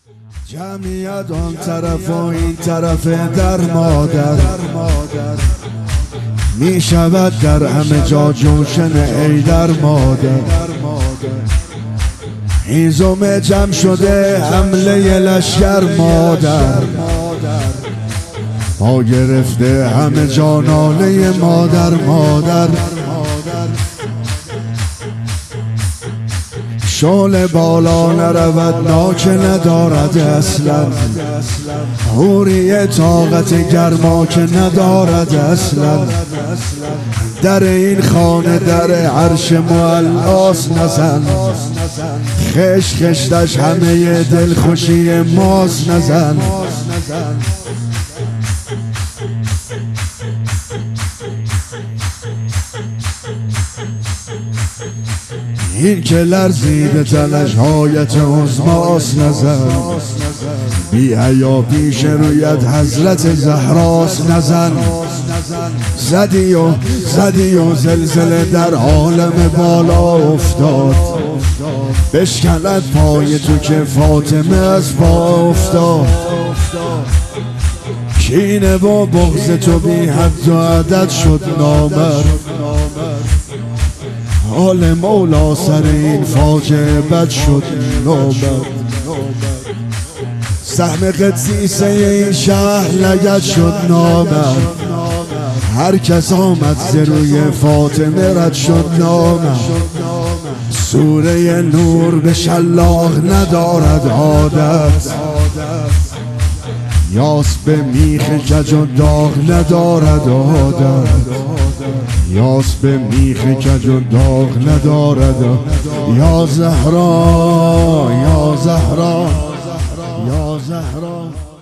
جمعیت آن طرف و این طرف در مادر می شود در همه جا جوشن ای در مادر. هیزم جمع شده حمله لشکر مادر، پا گرفته همه جا ناله مادر مادر. شعله بالا نرود ناک ندارد اصلا، حوری طاقت گرما که ندارد اصلا. در این خانه در عرش معلاس نزن، خش خشتش همه دلخوشی ماست نزن. این که لرزیده تنش حایت عظماست نزن، بی حیا پیش رویت حضرت زهراست نزن. زدی و زلزله در عالم بالا افتاد، بشکند پای تو که فاطمه از پا افتاد. کینه و بغض تو بی حد و عدد شد نامرد، حال مولا سر این فاجعه بد شد نامرد. سهم قدسیسه این شهر لگد شد نامرد، هر کس آمد ز روی فاطمه رد شد نامرد. سوره نور به شلاق ندارد عادت، یاس به میخ کج و داغ ندارد عادت. یاس به میخ کج و داغ ندارد. یا زهرا یا زهرا یا زهرا.